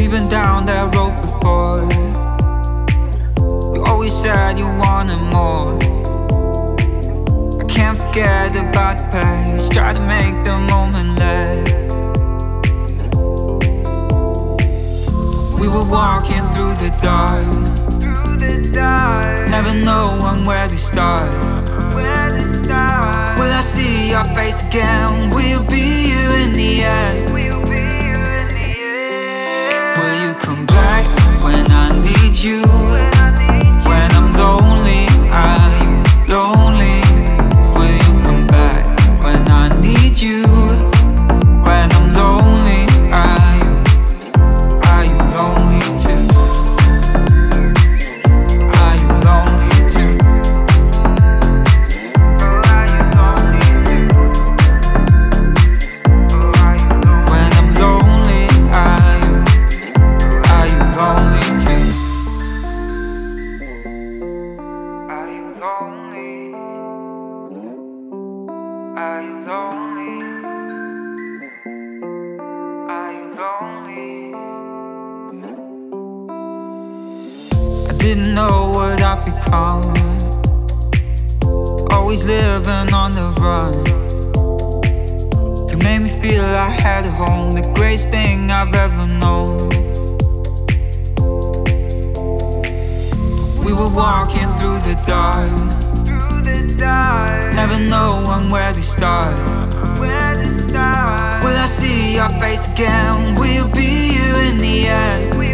We've been down that road before. You always said you wanted more. I can't forget about the past. Try to make the moment last. We were walking through the dark. Never knowing where to start. Will I see your face again? We'll be here in the end. Will you come back when I need you? When I'm lonely, are you lonely? Will you come back when I need you? When I'm lonely, are you lonely too? Are you lonely too? When I'm lonely, are you lonely too? Are you lonely? Are you lonely? Are you lonely? I didn't know what I'd become. Always living on the run. You made me feel I had a home, the greatest thing I've ever known. We were walking through the dark. Never knowing where to start. Will I see your face again? We'll be here in the end.